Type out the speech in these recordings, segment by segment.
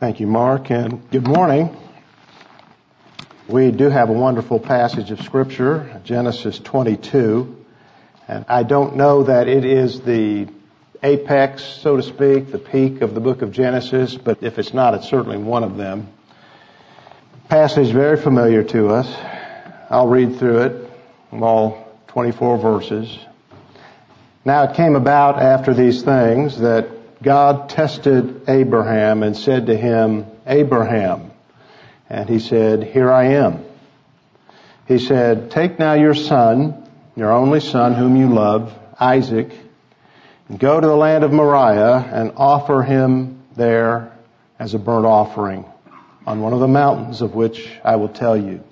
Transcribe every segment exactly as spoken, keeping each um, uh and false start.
Thank you, Mark, and good morning. We do have a wonderful passage of Scripture, Genesis twenty-two, and I don't know that it is the apex, so to speak, the peak of the book of Genesis, but if it's not, it's certainly one of them. Passage very familiar to us. I'll read through it, all twenty-four verses. Now it came about after these things that God tested Abraham and said to him, Abraham. And he said, Here I am. He said, Take now your son, your only son whom you love, Isaac, and go to the land of Moriah and offer him there as a burnt offering on one of the mountains of which I will tell you.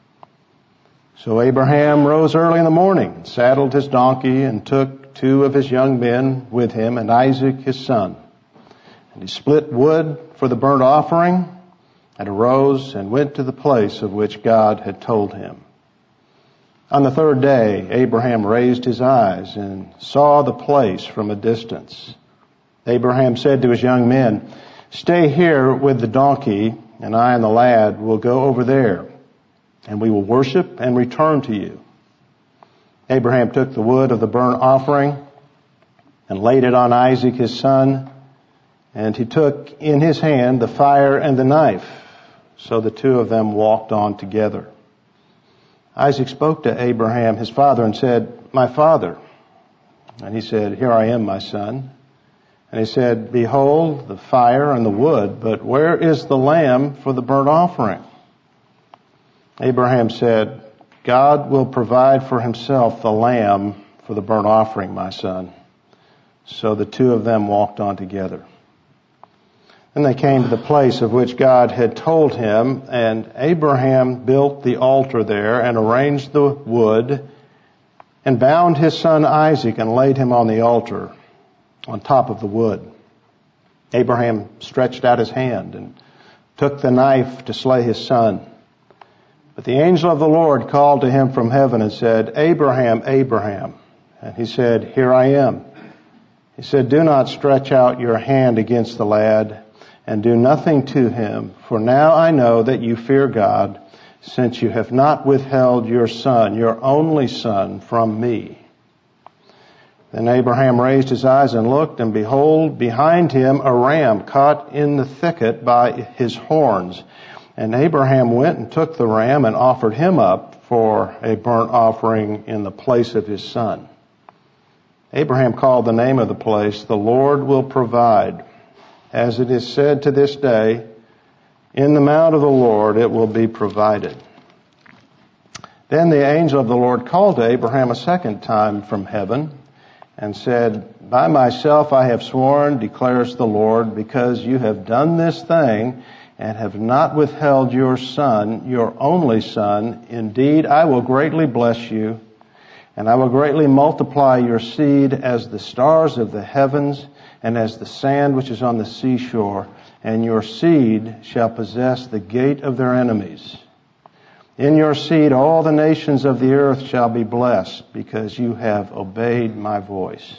So Abraham rose early in the morning, saddled his donkey, and took two of his young men with him, and Isaac his son. And he split wood for the burnt offering, and arose and went to the place of which God had told him. On the third day, Abraham raised his eyes and saw the place from a distance. Abraham said to his young men, Stay here with the donkey, and I and the lad will go over there, and we will worship and return to you. Abraham took the wood of the burnt offering and laid it on Isaac his son, and he took in his hand the fire and the knife. So the two of them walked on together. Isaac spoke to Abraham his father and said, My father. And he said, Here I am, my son. And he said, Behold, the fire and the wood, but where is the lamb for the burnt offering? Abraham said, God will provide for himself the lamb for the burnt offering, my son. So the two of them walked on together. Then they came to the place of which God had told him, and Abraham built the altar there and arranged the wood and bound his son Isaac and laid him on the altar on top of the wood. Abraham stretched out his hand and took the knife to slay his son. But the angel of the Lord called to him from heaven and said, Abraham, Abraham. And he said, Here I am. He said, Do not stretch out your hand against the lad and do nothing to him, for now I know that you fear God, since you have not withheld your son, your only son, from me. Then Abraham raised his eyes and looked, and behold, behind him a ram caught in the thicket by his horns. And Abraham went and took the ram and offered him up for a burnt offering in the place of his son. Abraham called the name of the place, The Lord will provide. As it is said to this day, In the mount of the Lord it will be provided. Then the angel of the Lord called to Abraham a second time from heaven and said, By myself I have sworn, declares the Lord, because you have done this thing and have not withheld your son, your only son. Indeed, I will greatly bless you, and I will greatly multiply your seed as the stars of the heavens and as the sand which is on the seashore, and your seed shall possess the gate of their enemies. In your seed all the nations of the earth shall be blessed, because you have obeyed my voice.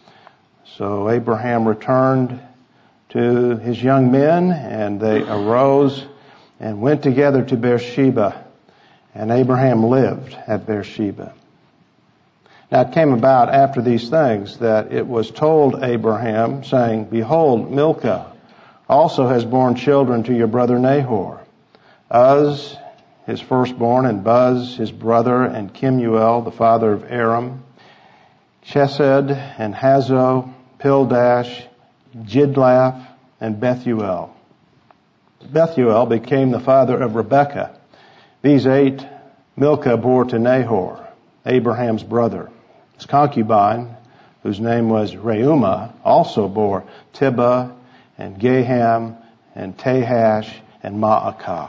So Abraham returned to his young men, and they arose and went together to Beersheba, and Abraham lived at Beersheba. Now it came about after these things that it was told Abraham, saying, Behold, Milcah also has borne children to your brother Nahor, Uz, his firstborn, and Buz, his brother, and Kemuel, the father of Aram, Chesed, and Hazo, Pildash, Jidlaph, and Bethuel. Bethuel became the father of Rebekah. These eight Milcah bore to Nahor, Abraham's brother. His concubine, whose name was Reumah, also bore Tibah, and Gaham, and Tahash, and Maacah.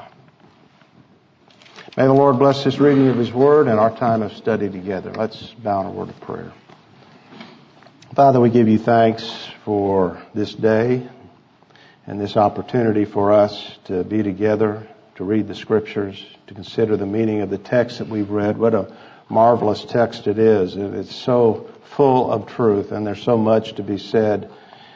May the Lord bless this reading of His Word and our time of study together. Let's bow in a word of prayer. Father, we give you thanks for this day and this opportunity for us to be together, to read the Scriptures, to consider the meaning of the text that we've read. What a marvelous text it is. It's so full of truth, and there's so much to be said.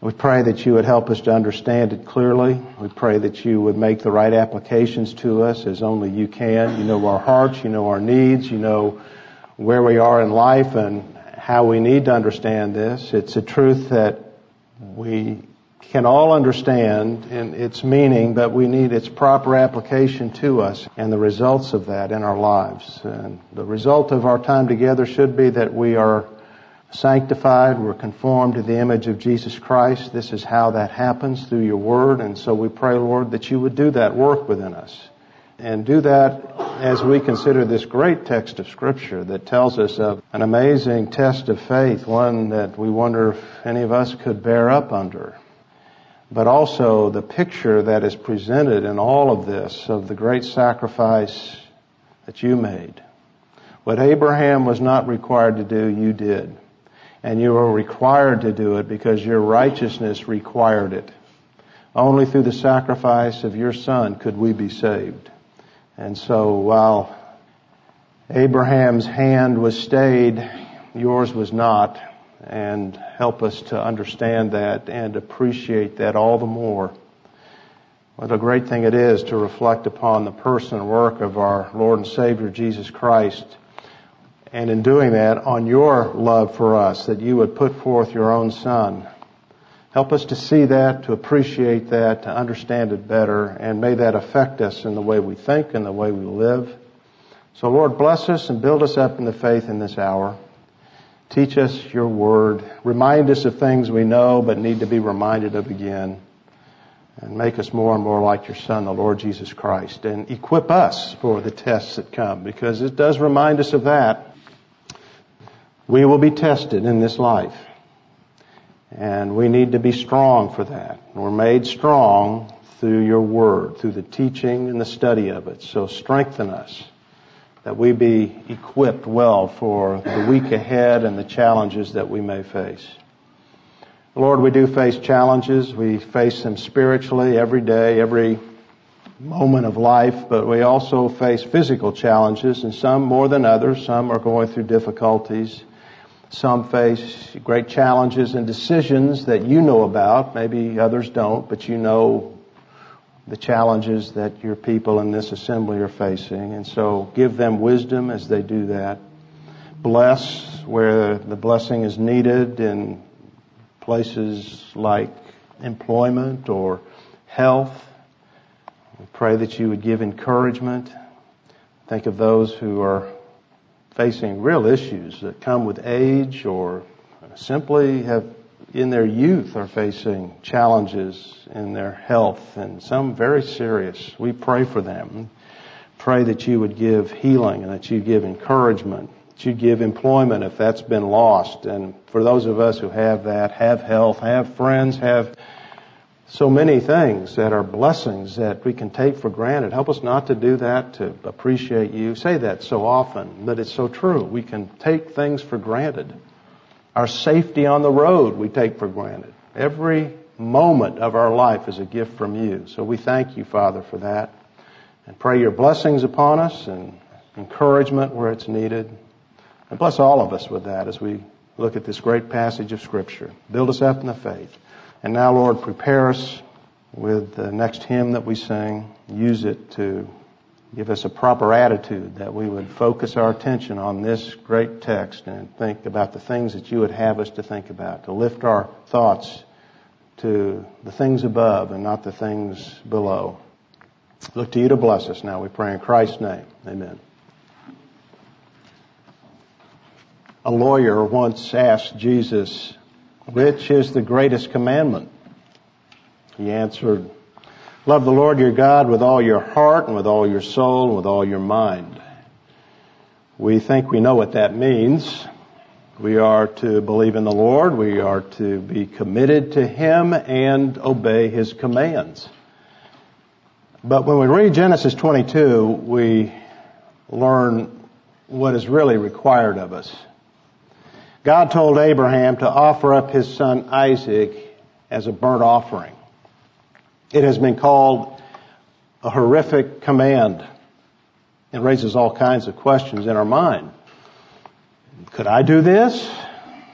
We pray that you would help us to understand it clearly. We pray that you would make the right applications to us as only you can. You know our hearts, you know our needs, you know where we are in life and how we need to understand this. It's a truth that we can all understand in its meaning, but we need its proper application to us and the results of that in our lives. And the result of our time together should be that we are sanctified, we're conformed to the image of Jesus Christ. This is how that happens, through your word. And so we pray, Lord, that you would do that work within us. And do that as we consider this great text of Scripture that tells us of an amazing test of faith, one that we wonder if any of us could bear up under. But also the picture that is presented in all of this of the great sacrifice that you made. What Abraham was not required to do, you did. And you were required to do it because your righteousness required it. Only through the sacrifice of your Son could we be saved. And so while Abraham's hand was stayed, yours was not. And help us to understand that and appreciate that all the more. What a great thing it is to reflect upon the person and work of our Lord and Savior Jesus Christ. And in doing that, on your love for us, that you would put forth your own Son. Help us to see that, to appreciate that, to understand it better, and may that affect us in the way we think and the way we live. So Lord, bless us and build us up in the faith in this hour. Teach us your word. Remind us of things we know but need to be reminded of again. And make us more and more like your Son, the Lord Jesus Christ. And equip us for the tests that come, because it does remind us of that. We will be tested in this life. And we need to be strong for that. We're made strong through your word, through the teaching and the study of it. So strengthen us, that we be equipped well for the week ahead and the challenges that we may face. Lord, we do face challenges. We face them spiritually every day, every moment of life, but we also face physical challenges, and some more than others. Some are going through difficulties. Some face great challenges and decisions that you know about. Maybe others don't, but you know the challenges that your people in this assembly are facing. And so give them wisdom as they do that. Bless where the blessing is needed in places like employment or health. We pray that you would give encouragement. Think of those who are facing real issues that come with age or simply have in their youth are facing challenges in their health, and some very serious. We pray for them. Pray that you would give healing and that you give encouragement, that you give employment if that's been lost. And for those of us who have that, have health, have friends, have so many things that are blessings that we can take for granted. Help us not to do that, to appreciate you. Say that so often, but it's so true. We can take things for granted. Our safety on the road we take for granted. Every moment of our life is a gift from you. So we thank you, Father, for that. And pray your blessings upon us and encouragement where it's needed. And bless all of us with that as we look at this great passage of Scripture. Build us up in the faith. And now, Lord, prepare us with the next hymn that we sing. Use it to give us a proper attitude, that we would focus our attention on this great text and think about the things that you would have us to think about, to lift our thoughts to the things above and not the things below. Look to you to bless us now, we pray in Christ's name. Amen. A lawyer once asked Jesus, "Which is the greatest commandment?" He answered, "Love the Lord your God with all your heart and with all your soul and with all your mind." We think we know what that means. We are to believe in the Lord. We are to be committed to Him and obey His commands. But when we read Genesis twenty-two, we learn what is really required of us. God told Abraham to offer up his son Isaac as a burnt offering. It has been called a horrific command. It raises all kinds of questions in our mind. Could I do this?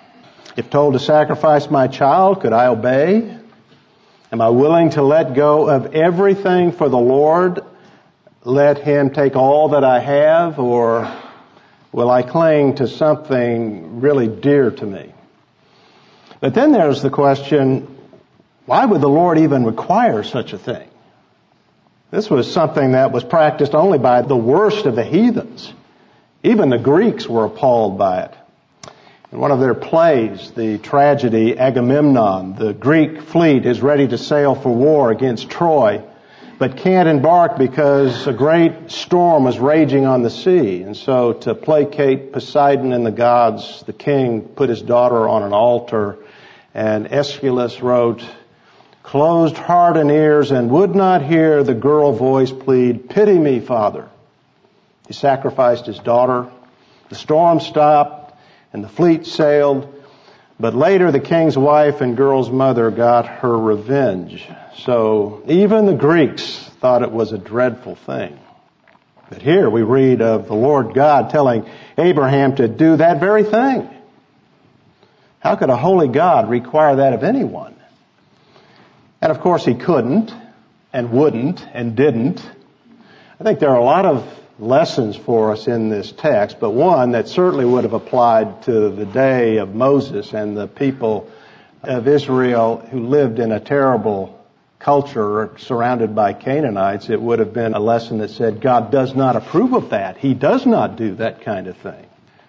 If told to sacrifice my child, could I obey? Am I willing to let go of everything for the Lord? Let Him take all that I have, or will I cling to something really dear to me? But then there's the question, why would the Lord even require such a thing? This was something that was practiced only by the worst of the heathens. Even the Greeks were appalled by it. In one of their plays, the tragedy Agamemnon, the Greek fleet is ready to sail for war against Troy, but can't embark because a great storm is raging on the sea. And so to placate Poseidon and the gods, the king put his daughter on an altar, and Aeschylus wrote, "Closed heart and ears and would not hear the girl voice plead, 'Pity me, Father.'" He sacrificed his daughter. The storm stopped and the fleet sailed. But later the king's wife and girl's mother got her revenge. So even the Greeks thought it was a dreadful thing. But here we read of the Lord God telling Abraham to do that very thing. How could a holy God require that of anyone? And of course He couldn't and wouldn't and didn't. I think there are a lot of lessons for us in this text, but one that certainly would have applied to the day of Moses and the people of Israel who lived in a terrible culture surrounded by Canaanites. It would have been a lesson that said God does not approve of that. He does not do that kind of thing.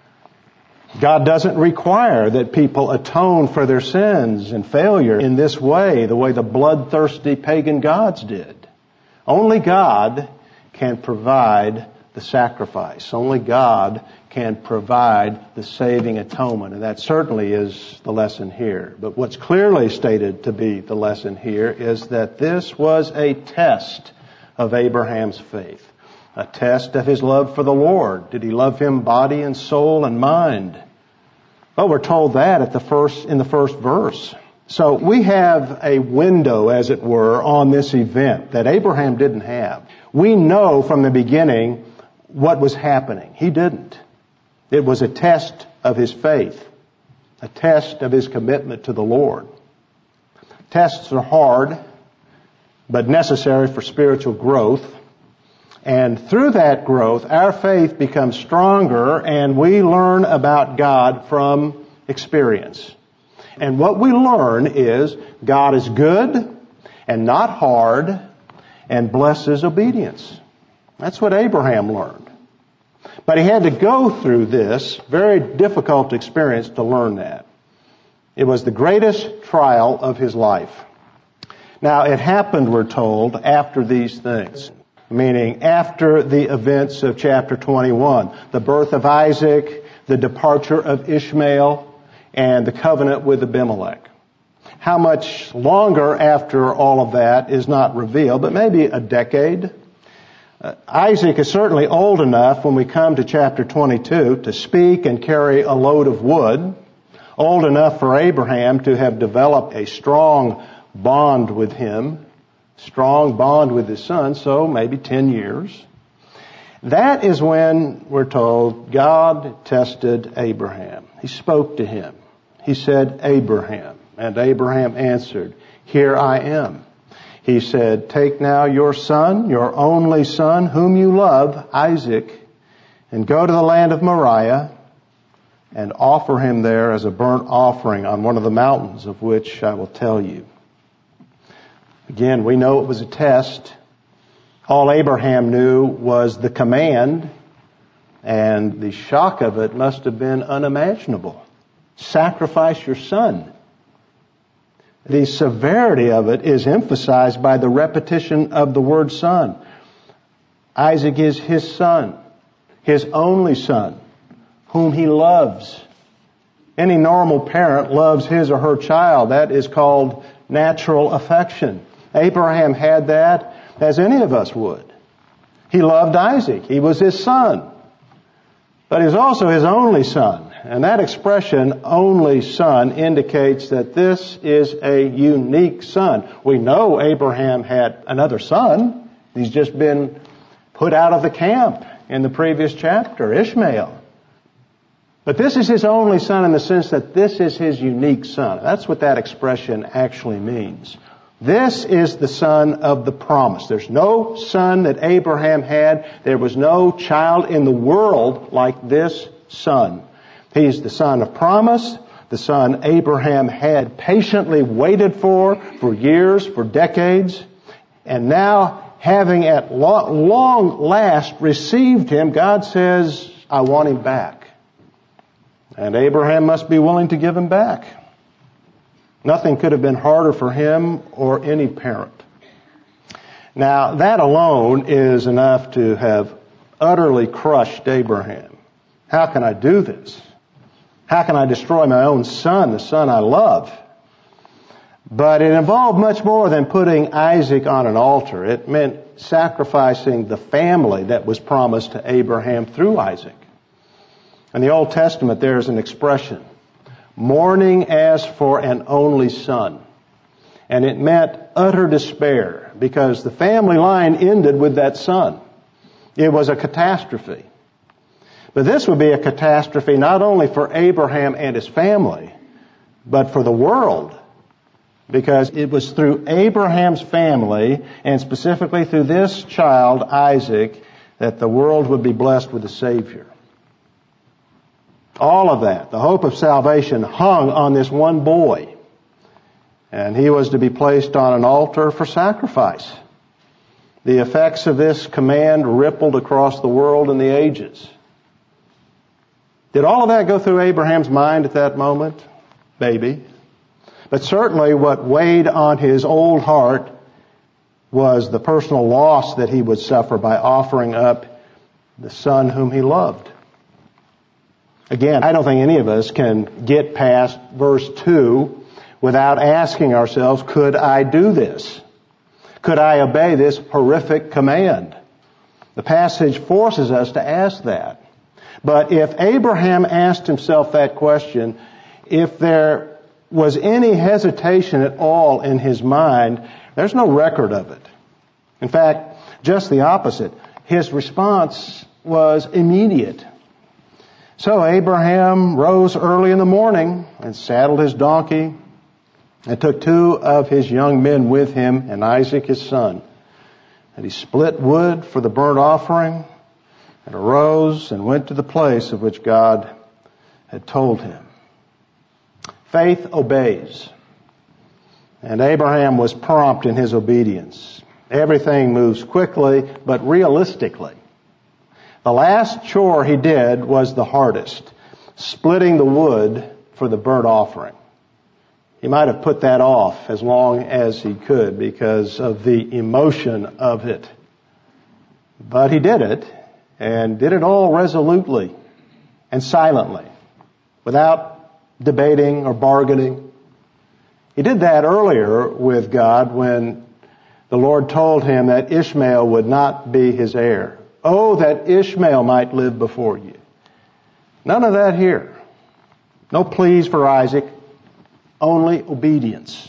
God doesn't require that people atone for their sins and failure in this way, the way the bloodthirsty pagan gods did. Only God can provide the sacrifice. Only God can provide the saving atonement. And that certainly is the lesson here. But what's clearly stated to be the lesson here is that this was a test of Abraham's faith. A test of his love for the Lord. Did he love Him body and soul and mind? Well, we're told that at the first, in the first verse. So we have a window, as it were, on this event that Abraham didn't have. We know from the beginning what was happening. He didn't. It was a test of his faith, a test of his commitment to the Lord. Tests are hard, but necessary for spiritual growth. And through that growth, our faith becomes stronger, and we learn about God from experience. And what we learn is God is good and not hard and blesses obedience. That's what Abraham learned. But he had to go through this very difficult experience to learn that. It was the greatest trial of his life. Now, it happened, we're told, after these things. Meaning after the events of chapter twenty-one. The birth of Isaac, the departure of Ishmael, and the covenant with Abimelech. How much longer after all of that is not revealed, but maybe a decade. Uh, Isaac is certainly old enough when we come to chapter twenty-two to speak and carry a load of wood. Old enough for Abraham to have developed a strong bond with him. Strong bond with his son, so maybe ten years. That is when, we're told, God tested Abraham. He spoke to him. He said, "Abraham." And Abraham answered, "Here I am." He said, "Take now your son, your only son, whom you love, Isaac, and go to the land of Moriah and offer him there as a burnt offering on one of the mountains of which I will tell you." Again, we know it was a test. All Abraham knew was the command, and the shock of it must have been unimaginable. Sacrifice your son. The severity of it is emphasized by the repetition of the word son. Isaac is his son, his only son, whom he loves. Any normal parent loves his or her child. That is called natural affection. Abraham had that as any of us would. He loved Isaac. He was his son. But he was also his only son. And that expression, only son, indicates that this is a unique son. We know Abraham had another son. He's just been put out of the camp in the previous chapter, Ishmael. But this is his only son in the sense that this is his unique son. That's what that expression actually means. This is the son of the promise. There's no son that Abraham had. There was no child in the world like this son. He's the son of promise, the son Abraham had patiently waited for, for years, for decades. And now, having at long, long last received him, God says, I want him back. And Abraham must be willing to give him back. Nothing could have been harder for him or any parent. Now, that alone is enough to have utterly crushed Abraham. How can I do this? How can I destroy my own son, the son I love? But it involved much more than putting Isaac on an altar. It meant sacrificing the family that was promised to Abraham through Isaac. In the Old Testament, there's an expression, mourning as for an only son. And it meant utter despair because the family line ended with that son. It was a catastrophe. But this would be a catastrophe not only for Abraham and his family, but for the world. Because it was through Abraham's family, and specifically through this child, Isaac, that the world would be blessed with a Savior. All of that, the hope of salvation, hung on this one boy. And he was to be placed on an altar for sacrifice. The effects of this command rippled across the world in the ages. Did all of that go through Abraham's mind at that moment? Maybe. But certainly what weighed on his old heart was the personal loss that he would suffer by offering up the son whom he loved. Again, I don't think any of us can get past verse two without asking ourselves, could I do this? Could I obey this horrific command? The passage forces us to ask that. But if Abraham asked himself that question, if there was any hesitation at all in his mind, there's no record of it. In fact, just the opposite. His response was immediate. So Abraham rose early in the morning and saddled his donkey and took two of his young men with him and Isaac his son. And he split wood for the burnt offering and arose and went to the place of which God had told him. Faith obeys. And Abraham was prompt in his obedience. Everything moves quickly, but realistically. The last chore he did was the hardest, splitting the wood for the burnt offering. He might have put that off as long as he could because of the emotion of it. But he did it, and did it all resolutely and silently, without debating or bargaining. He did that earlier with God when the Lord told him that Ishmael would not be his heir. Oh, that Ishmael might live before you. None of that here. No pleas for Isaac, only obedience.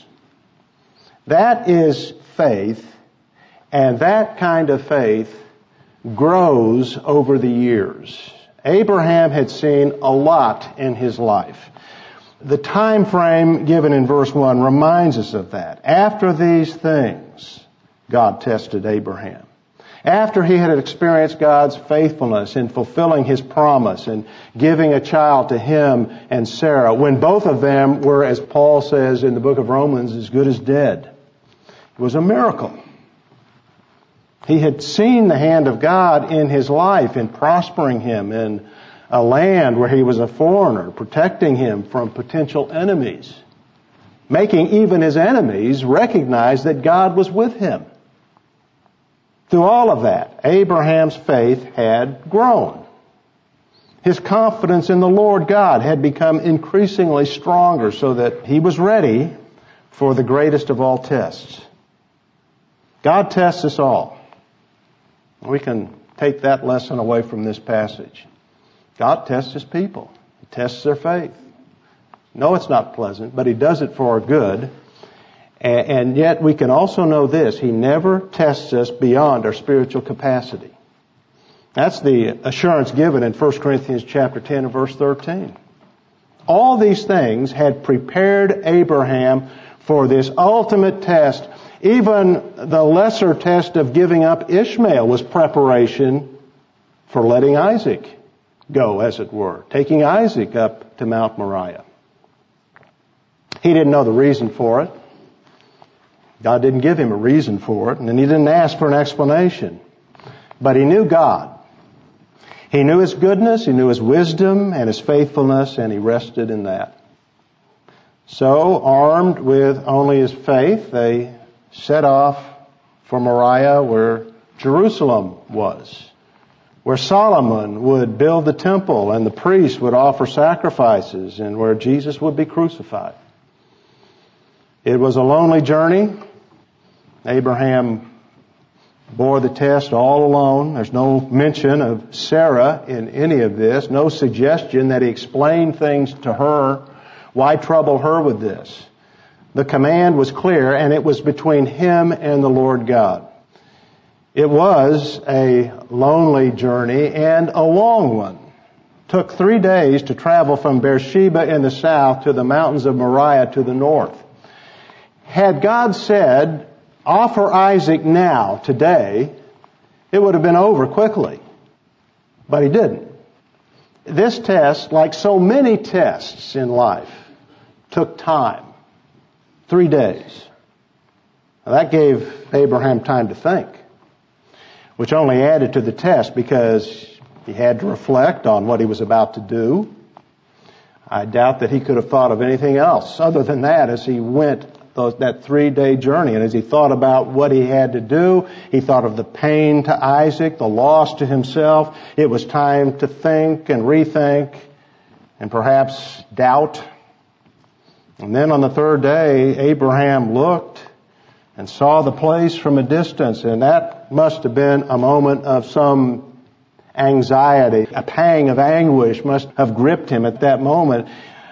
That is faith, and that kind of faith grows over the years. Abraham had seen a lot in his life. The time frame given in verse one reminds us of that. After these things, God tested Abraham. After he had experienced God's faithfulness in fulfilling his promise and giving a child to him and Sarah, when both of them were, as Paul says in the book of Romans, as good as dead. It was a miracle. He had seen the hand of God in his life in prospering him in a land where he was a foreigner, protecting him from potential enemies, making even his enemies recognize that God was with him. Through all of that, Abraham's faith had grown. His confidence in the Lord God had become increasingly stronger so that he was ready for the greatest of all tests. God tests us all. We can take that lesson away from this passage. God tests his people. He tests their faith. No, it's not pleasant, but he does it for our good. And yet we can also know this. He never tests us beyond our spiritual capacity. That's the assurance given in First Corinthians chapter ten and verse thirteen. All these things had prepared Abraham for this ultimate test. Even the lesser test of giving up Ishmael was preparation for letting Isaac go, as it were, taking Isaac up to Mount Moriah. He didn't know the reason for it. God didn't give him a reason for it, and he didn't ask for an explanation. But he knew God. He knew His goodness, He knew His wisdom and His faithfulness, and he rested in that. So, armed with only his faith, they set off for Moriah, where Jerusalem was, where Solomon would build the temple and the priests would offer sacrifices, and where Jesus would be crucified. It was a lonely journey. Abraham bore the test all alone. There's no mention of Sarah in any of this, no suggestion that he explained things to her. Why trouble her with this? The command was clear, and it was between him and the Lord God. It was a lonely journey and a long one. It took three days to travel from Beersheba in the south to the mountains of Moriah to the north. Had God said, offer Isaac now, today, it would have been over quickly. But He didn't. This test, like so many tests in life, took time. Three days. Now, that gave Abraham time to think, which only added to the test because he had to reflect on what he was about to do. I doubt that he could have thought of anything else other than that as he went those, that three-day journey. And as he thought about what he had to do, he thought of the pain to Isaac, the loss to himself. It was time to think and rethink and perhaps doubt. And then on the third day, Abraham looked and saw the place from a distance, and that must have been a moment of some anxiety. A pang of anguish must have gripped him at that moment.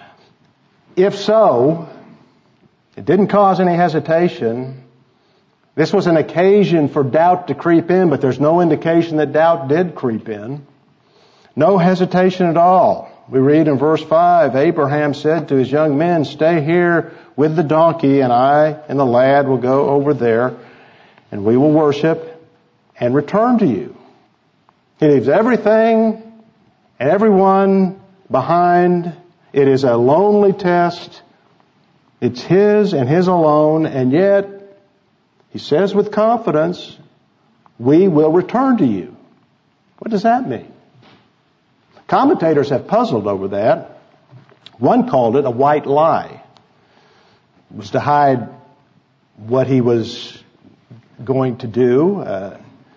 If so, it didn't cause any hesitation. This was an occasion for doubt to creep in, but there's no indication that doubt did creep in. No hesitation at all. We read in verse five, Abraham said to his young men, stay here with the donkey, and I and the lad will go over there, and we will worship and return to you. He leaves everything and everyone behind. It is a lonely test. It's his and his alone, and yet he says with confidence, we will return to you. What does that mean? Commentators have puzzled over that. One called it a white lie. It was to hide what he was going to do, uh,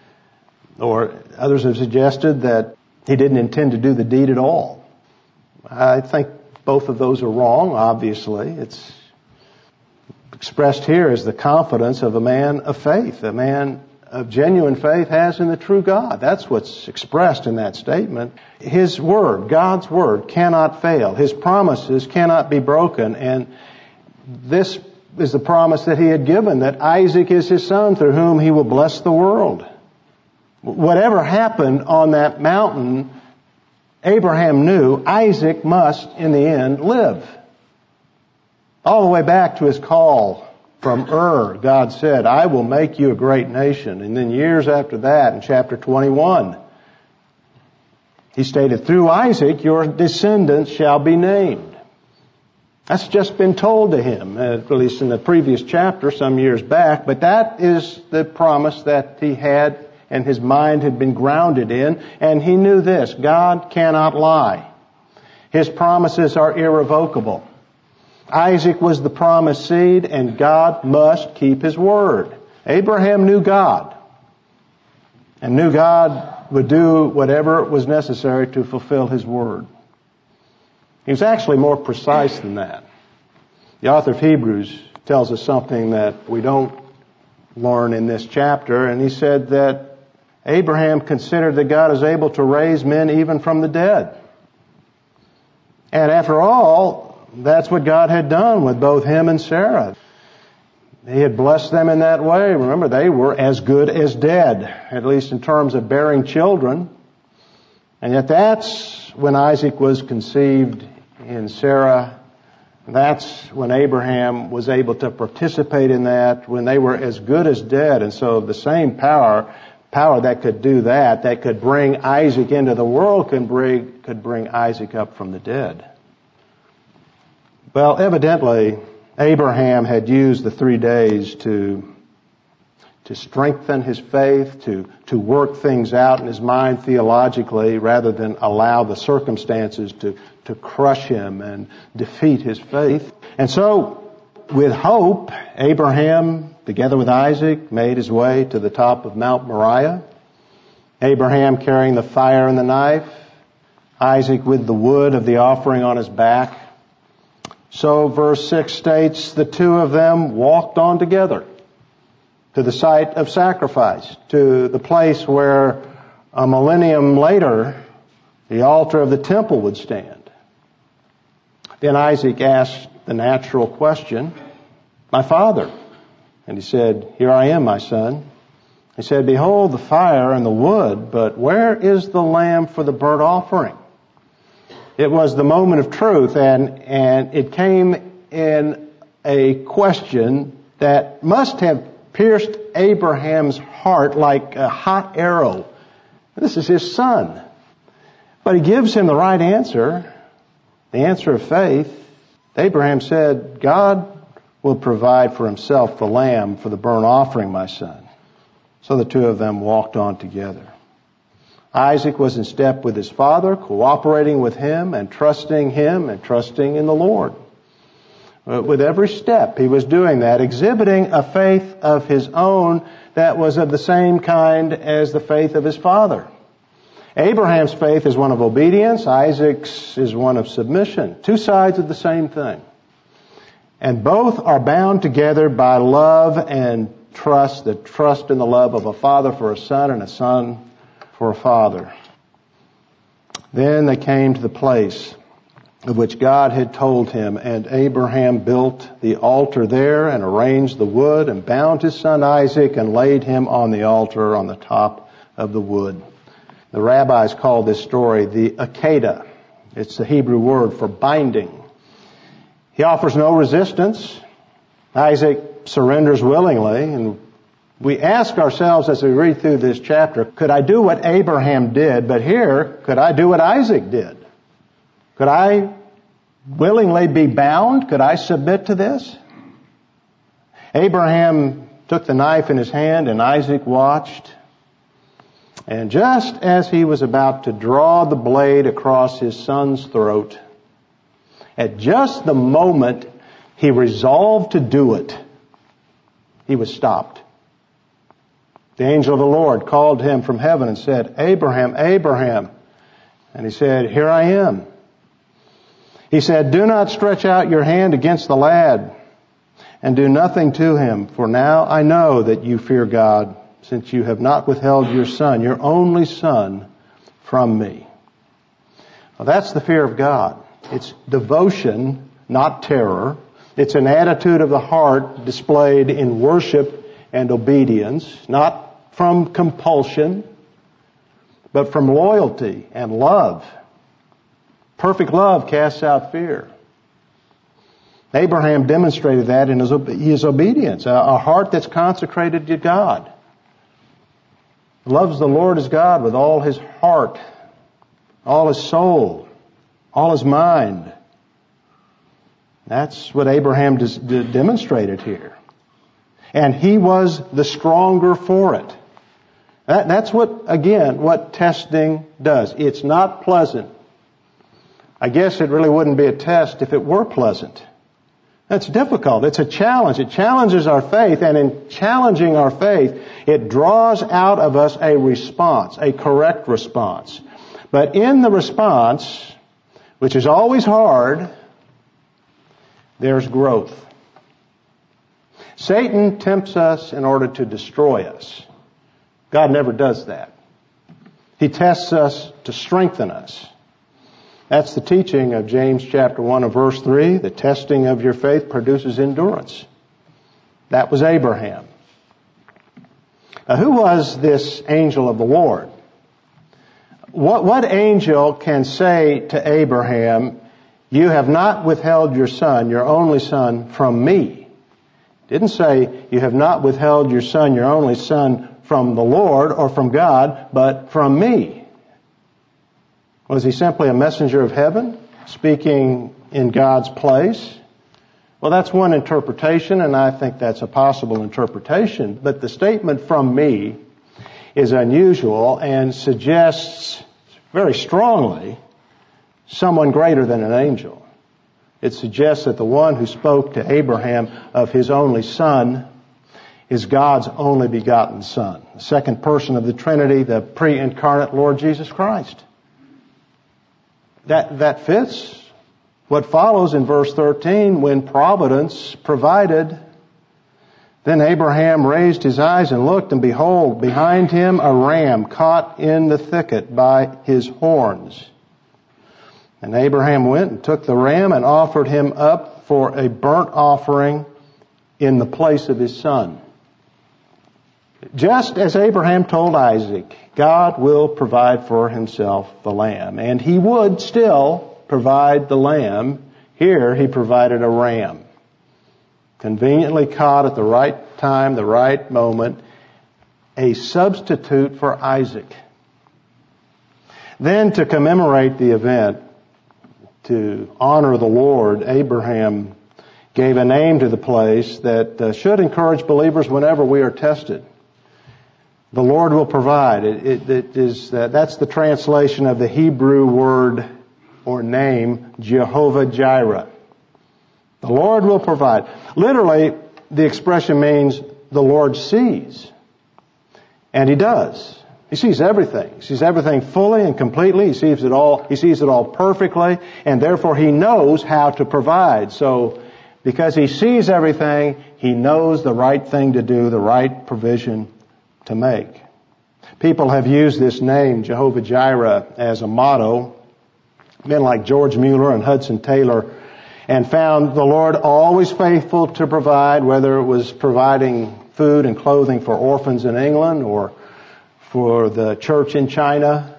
or others have suggested that he didn't intend to do the deed at all. I think both of those are wrong, obviously. It's expressed here as the confidence of a man of faith. A man of genuine faith has in the true God. That's what's expressed in that statement. His word, God's word, cannot fail. His promises cannot be broken. And this is the promise that he had given, that Isaac is his son through whom he will bless the world. Whatever happened on that mountain, Abraham knew Isaac must, in the end, live. All the way back to his call from Ur, God said, I will make you a great nation. And then years after that, in chapter twenty-one, he stated, through Isaac your descendants shall be named. That's just been told to him, at least in the previous chapter some years back, but that is the promise that he had and his mind had been grounded in, and he knew this, God cannot lie. His promises are irrevocable. Isaac was the promised seed, and God must keep His word. Abraham knew God, and knew God would do whatever was necessary to fulfill His word. He was actually more precise than that. The author of Hebrews tells us something that we don't learn in this chapter, and he said that Abraham considered that God is able to raise men even from the dead. And after all, that's what God had done with both him and Sarah. He had blessed them in that way. Remember, they were as good as dead, at least in terms of bearing children. And yet that's when Isaac was conceived in Sarah. That's when Abraham was able to participate in that, when they were as good as dead. And so the same power, power that could do that, that could bring Isaac into the world, could bring, could bring Isaac up from the dead. Well, evidently, Abraham had used the three days to to strengthen his faith, to, to work things out in his mind theologically, rather than allow the circumstances to, to crush him and defeat his faith. And so, with hope, Abraham, together with Isaac, made his way to the top of Mount Moriah. Abraham carrying the fire and the knife, Isaac with the wood of the offering on his back. So verse six states, the two of them walked on together to the site of sacrifice, to the place where a millennium later the altar of the temple would stand. Then Isaac asked the natural question, my father? And he said, here I am, my son. He said, behold the fire and the wood, but where is the lamb for the burnt offering? It was the moment of truth, and, and it came in a question that must have pierced Abraham's heart like a hot arrow. This is his son. But he gives him the right answer, the answer of faith. Abraham said, God will provide for himself the lamb for the burnt offering, my son. So the two of them walked on together. Isaac was in step with his father, cooperating with him and trusting him and trusting in the Lord. With every step, he was doing that, exhibiting a faith of his own that was of the same kind as the faith of his father. Abraham's faith is one of obedience. Isaac's is one of submission. Two sides of the same thing. And both are bound together by love and trust, the trust and the love of a father for a son and a son for a father. Then they came to the place of which God had told him, and Abraham built the altar there and arranged the wood and bound his son Isaac and laid him on the altar on the top of the wood. The rabbis call this story the Akedah. It's the Hebrew word for binding. He offers no resistance. Isaac surrenders willingly, and we ask ourselves as we read through this chapter, could I do what Abraham did? But here, could I do what Isaac did? Could I willingly be bound? Could I submit to this? Abraham took the knife in his hand and Isaac watched. And just as he was about to draw the blade across his son's throat, at just the moment he resolved to do it, he was stopped. The angel of the Lord called him from heaven and said, Abraham, Abraham. And he said, here I am. He said, do not stretch out your hand against the lad and do nothing to him, for now I know that you fear God, since you have not withheld your son, your only son, from me. Well, that's the fear of God. It's devotion, not terror. It's an attitude of the heart displayed in worship and obedience, not from compulsion, but from loyalty and love. Perfect love casts out fear. Abraham demonstrated that in his, his obedience, a, a heart that's consecrated to God. Loves the Lord his God with all his heart, all his soul, all his mind. That's what Abraham des- de- demonstrated here. And he was the stronger for it. That, that's what, again, what testing does. It's not pleasant. I guess it really wouldn't be a test if it were pleasant. That's difficult. It's a challenge. It challenges our faith, and in challenging our faith, it draws out of us a response, a correct response. But in the response, which is always hard, there's growth. Satan tempts us in order to destroy us. God never does that. He tests us to strengthen us. That's the teaching of James chapter one and verse three. The testing of your faith produces endurance. That was Abraham. Now, who was this angel of the Lord? what, what angel can say to Abraham, you have not withheld your son, your only son, from me? Didn't say, you have not withheld your son, your only son, from the Lord or from God, but from me. Was he simply a messenger of heaven, speaking in God's place? Well, that's one interpretation, and I think that's a possible interpretation. But the statement from me is unusual and suggests very strongly someone greater than an angel. It suggests that the one who spoke to Abraham of his only son is God's only begotten Son, the second person of the Trinity, the pre-incarnate Lord Jesus Christ. That, that fits what follows in verse thirteen, when providence provided. Then Abraham raised his eyes and looked, and behold, behind him a ram caught in the thicket by his horns. And Abraham went and took the ram and offered him up for a burnt offering in the place of his son. Just as Abraham told Isaac, God will provide for himself the lamb. And he would still provide the lamb. Here he provided a ram, conveniently caught at the right time, the right moment, a substitute for Isaac. Then, to commemorate the event, to honor the Lord, Abraham gave a name to the place that uh, should encourage believers whenever we are tested. The Lord will provide. It, it, it is uh, that's the translation of the Hebrew word or name Jehovah Jireh. The Lord will provide. Literally, the expression means the Lord sees. And He does. He sees everything. He sees everything fully and completely. He sees it all, He sees it all perfectly, and therefore He knows how to provide. So, because He sees everything, He knows the right thing to do, the right provision to make. People have used this name, Jehovah Jireh, as a motto. Men like George Mueller and Hudson Taylor, and found the Lord always faithful to provide, whether it was providing food and clothing for orphans in England or for the church in China.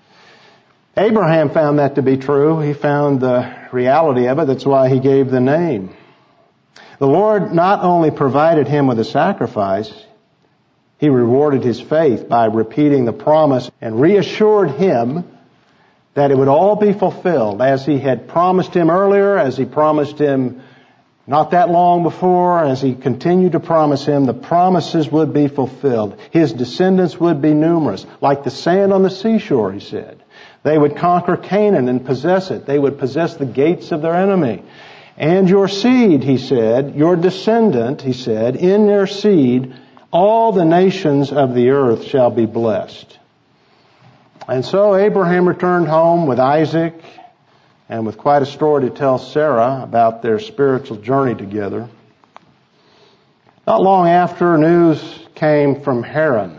Abraham found that to be true. He found the reality of it. That's why he gave the name. The Lord not only provided him with a sacrifice, He rewarded his faith by repeating the promise and reassured him that it would all be fulfilled as He had promised him earlier, as He promised him not that long before, as He continued to promise him, the promises would be fulfilled. His descendants would be numerous, like the sand on the seashore, He said. They would conquer Canaan and possess it. They would possess the gates of their enemy. And your seed, He said, your descendant, He said, in their seed, all the nations of the earth shall be blessed. And so Abraham returned home with Isaac and with quite a story to tell Sarah about their spiritual journey together. Not long after, news came from Haran,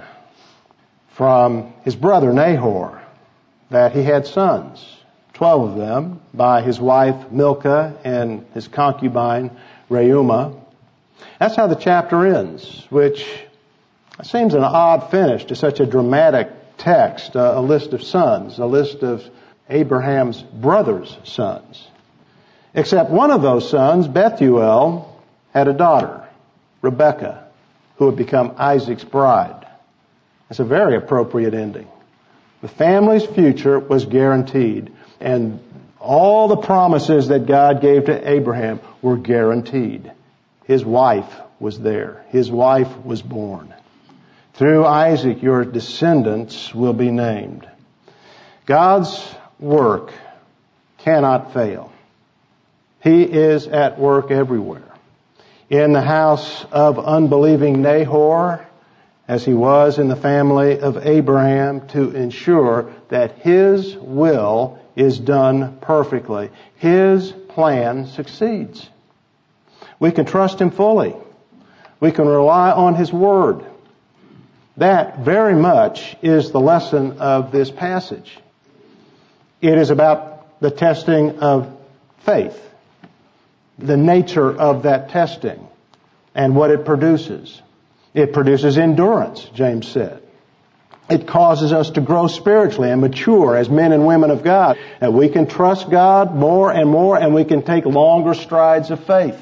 from his brother Nahor, that he had sons, twelve of them, by his wife Milcah and his concubine Reumah. That's how the chapter ends, which seems an odd finish to such a dramatic text, a list of sons, a list of Abraham's brothers' sons. Except one of those sons, Bethuel, had a daughter, Rebekah, who would become Isaac's bride. It's a very appropriate ending. The family's future was guaranteed, and all the promises that God gave to Abraham were guaranteed. His wife was there. His wife was born. Through Isaac, your descendants will be named. God's work cannot fail. He is at work everywhere. In the house of unbelieving Nahor, as He was in the family of Abraham, to ensure that His will is done perfectly. His plan succeeds. We can trust Him fully. We can rely on His word. That very much is the lesson of this passage. It is about the testing of faith, the nature of that testing, and what it produces. It produces endurance, James said. It causes us to grow spiritually and mature as men and women of God. And we can trust God more and more, and we can take longer strides of faith.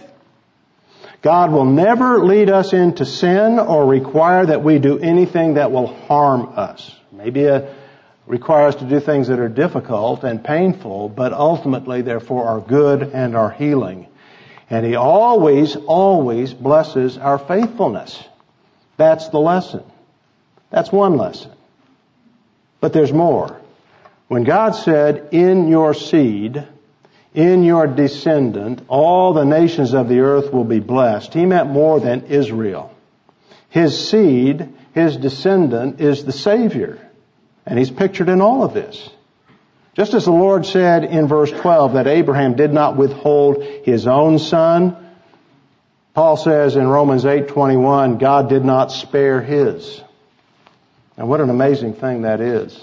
God will never lead us into sin or require that we do anything that will harm us. Maybe uh, require us to do things that are difficult and painful, but ultimately, therefore, are good and are healing. And He always, always blesses our faithfulness. That's the lesson. That's one lesson. But there's more. When God said, in your seed, in your descendant, all the nations of the earth will be blessed, He meant more than Israel. His seed, His descendant, is the Savior. And He's pictured in all of this. Just as the Lord said in verse twelve that Abraham did not withhold His own son, Paul says in Romans eight twenty-one, God did not spare His. And what an amazing thing that is.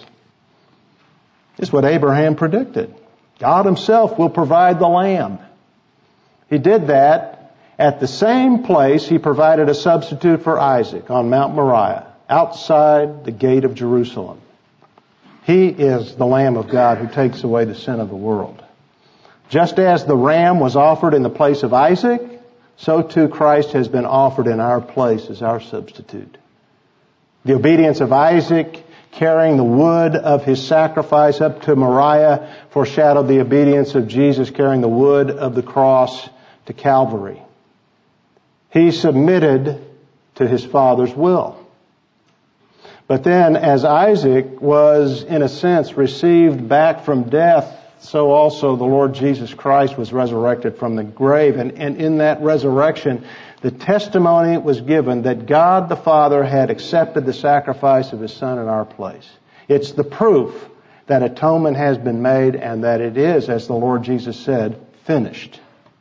It's what Abraham predicted. God Himself will provide the lamb. He did that at the same place He provided a substitute for Isaac on Mount Moriah, outside the gate of Jerusalem. He is the Lamb of God who takes away the sin of the world. Just as the ram was offered in the place of Isaac, so too Christ has been offered in our place as our substitute. The obedience of Isaac, carrying the wood of his sacrifice up to Moriah, foreshadowed the obedience of Jesus carrying the wood of the cross to Calvary. He submitted to His Father's will. But then, as Isaac was, in a sense, received back from death, so also the Lord Jesus Christ was resurrected from the grave. And, and in that resurrection, the testimony was given that God the Father had accepted the sacrifice of His Son in our place. It's the proof that atonement has been made and that it is, as the Lord Jesus said, finished.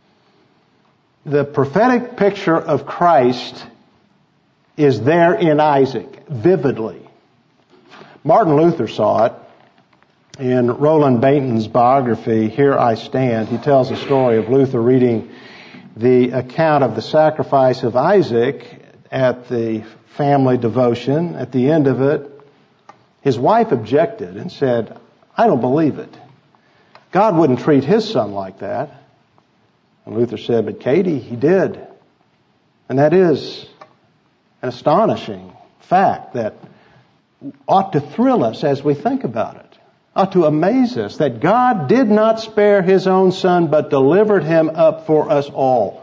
The prophetic picture of Christ is there in Isaac, vividly. Martin Luther saw it in Roland Bainton's biography, Here I Stand. He tells the story of Luther reading the account of the sacrifice of Isaac at the family devotion. At the end of it, his wife objected and said, I don't believe it. God wouldn't treat His son like that. And Luther said, but Katie, He did. And that is an astonishing fact that ought to thrill us as we think about it. Ought to amaze us that God did not spare His own Son, but delivered Him up for us all.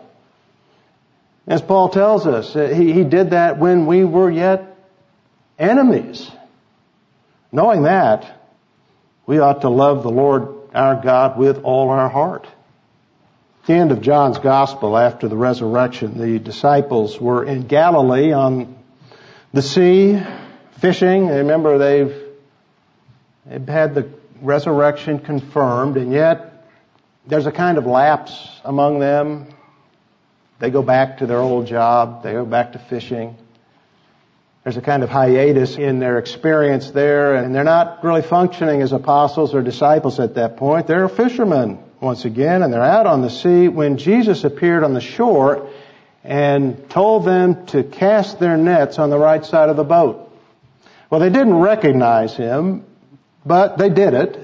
As Paul tells us, he, he did that when we were yet enemies. Knowing that, we ought to love the Lord our God with all our heart. At the end of John's Gospel, after the resurrection, the disciples were in Galilee on the sea, fishing. Remember, they've They've had the resurrection confirmed, and yet there's a kind of lapse among them. They go back to their old job. They go back to fishing. There's a kind of hiatus in their experience there, and they're not really functioning as apostles or disciples at that point. They're fishermen once again, and they're out on the sea when Jesus appeared on the shore and told them to cast their nets on the right side of the boat. Well, they didn't recognize Him, but they did it,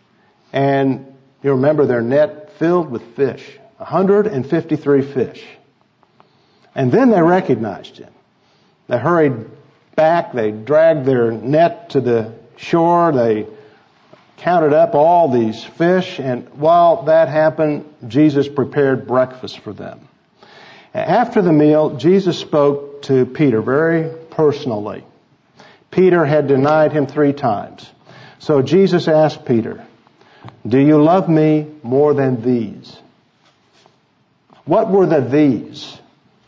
and you remember their net filled with fish, one hundred fifty-three fish. And then they recognized Him. They hurried back, they dragged their net to the shore, they counted up all these fish, and while that happened, Jesus prepared breakfast for them. After the meal, Jesus spoke to Peter very personally. Peter had denied Him three times. So Jesus asked Peter, do you love me more than these? What were the these?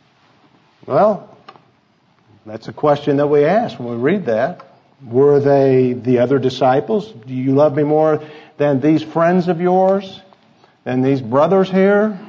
Well, that's a question that we ask when we read that. Were they the other disciples? Do you love me more than these friends of yours? Than these brothers here?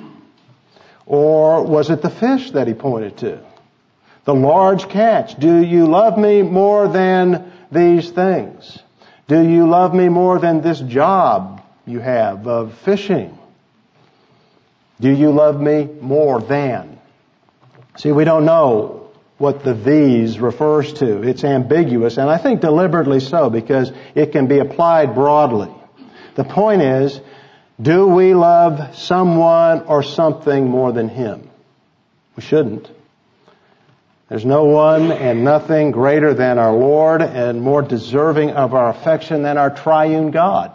Or was it the fish that He pointed to? The large catch. Do you love me more than these things? Do you love me more than this job you have of fishing? Do you love me more than? See, we don't know what the these refers to. It's ambiguous, and I think deliberately so, because it can be applied broadly. The point is, do we love someone or something more than Him? We shouldn't. There's no one and nothing greater than our Lord and more deserving of our affection than our triune God.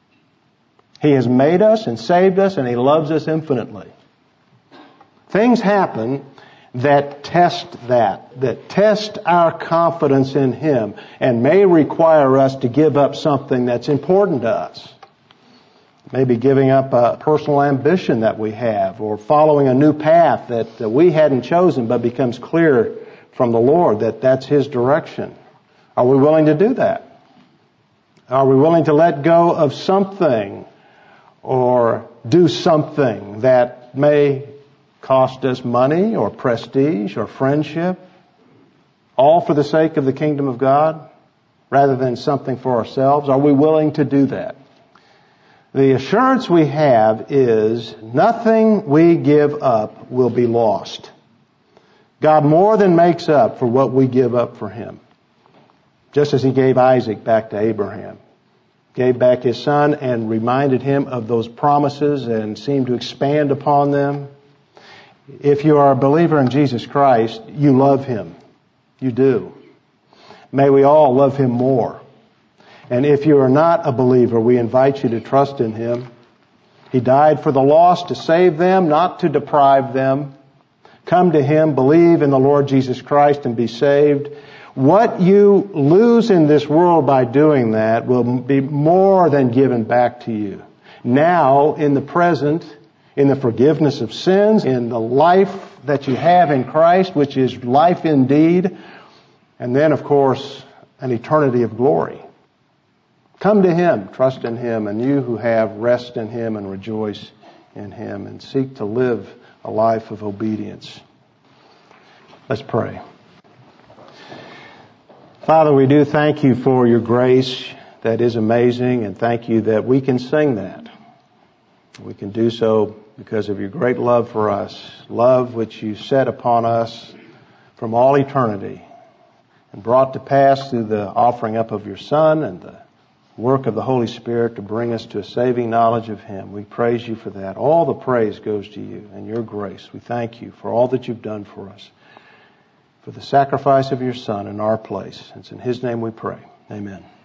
He has made us and saved us, and He loves us infinitely. Things happen that test that, that test our confidence in Him and may require us to give up something that's important to us. Maybe giving up a personal ambition that we have, or following a new path that, that we hadn't chosen but becomes clear from the Lord that that's His direction. Are we willing to do that? Are we willing to let go of something or do something that may cost us money or prestige or friendship, all for the sake of the kingdom of God rather than something for ourselves? Are we willing to do that? The assurance we have is nothing we give up will be lost. God more than makes up for what we give up for Him. Just as He gave Isaac back to Abraham. Gave back his son and reminded him of those promises and seemed to expand upon them. If you are a believer in Jesus Christ, you love Him. You do. May we all love Him more. And if you are not a believer, we invite you to trust in Him. He died for the lost to save them, not to deprive them. Come to Him, believe in the Lord Jesus Christ and be saved. What you lose in this world by doing that will be more than given back to you. Now, in the present, in the forgiveness of sins, in the life that you have in Christ, which is life indeed, and then, of course, an eternity of glory. Come to Him, trust in Him, and you who have, rest in Him and rejoice in Him and seek to live a life of obedience. Let's pray. Father, we do thank You for Your grace that is amazing, and thank You that we can sing that. We can do so because of Your great love for us, love which You set upon us from all eternity and brought to pass through the offering up of Your Son and the work of the Holy Spirit to bring us to a saving knowledge of Him. We praise You for that. All the praise goes to You and Your grace. We thank You for all that You've done for us, for the sacrifice of Your Son in our place. It's in His name we pray. Amen.